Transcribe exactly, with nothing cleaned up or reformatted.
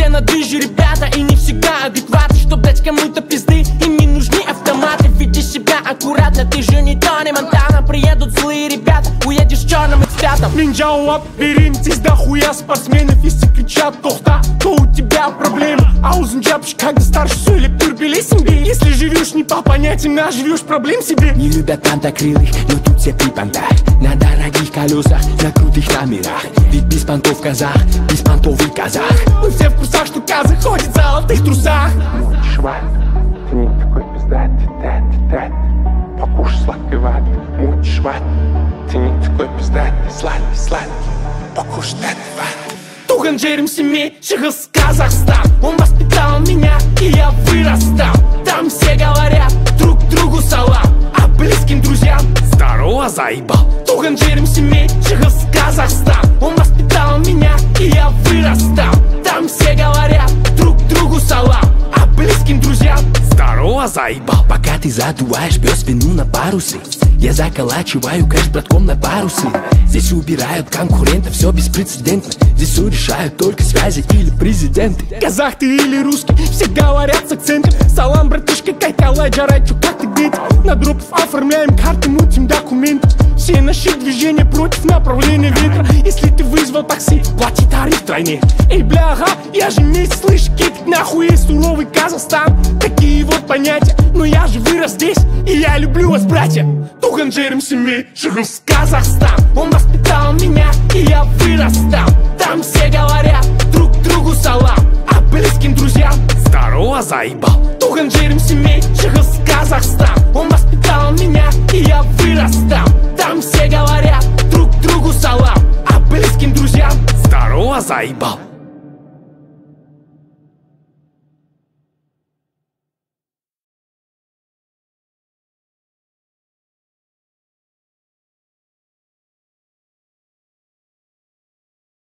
все на движе, ребята, и не всегда адекваты. Чтоб дать кому-то пизды, им не нужны автоматы. Веди себя аккуратно, ты же не Тони Монтана. Приедут злые ребята, уедешь черным экспертом. Мен жауап берейін, здесь дохуя спортсменов. Если кричат тохта, то у тебя проблемы. Аузын жапшы, когда старше сөйлеп терпелесің бе? Если живешь не по понятиям, а живешь проблем себе. Не любят пантокрылых, но тут все при понтах. На дорогих колесах, на крутых номерах. Ведь без понтов казах, без понтов и казах. Мы все в курсах, что казах ходит в золотых трусах. Шват, ты не такой пиздатый, тат, тат. Покушай сладкой ваты, муть шват. Ты не такой пиздатый, сладкий, сладкий. Покушай тат, ваты. Тухан Джерем семей, Шихас, Казахстан. Он воспитал меня, и я вырастал. Там все говорят друг другу салам, а близким друзьям здорово, заебал. Тухан Джерем семей, Шихас, Казахстан. Он воспитал меня, и я вырастал. Там все говорят друг другу салам, а близким друзьям здорово, заебал. Пока ты задуваешь пёс вину на парусы, я заколачиваю кэш братком на парусы. Здесь убирают конкурентов, все беспрецедентно. Здесь все решают только связи или президенты. Казах ты или русский, все говорят с акцентом. Салам, братишка, кайкалай, джарай, чё, как ты где-то? На дропов оформляем карты, мутим документы. Все наши движения против направления ветра. Если ты вызвал такси, плати тариф тройне. Эй, бля, ага, я же не слышу, кикать нахуй есть суровый Казахстан. Такие вот понятия, но я же вырос здесь, и я люблю вас, братья. Тухан Джерем семей, Шихас, Казахстан. Он воспитал меня, и я вырастал. Там все говорят друг другу салам, а близким друзьям здорово, заебал. Тухан Джерем семей, Шихас, Казахстан. Он воспитал меня, и я вырастал. Там все говорят друг другу салам, а близким друзьям здорово, заебал.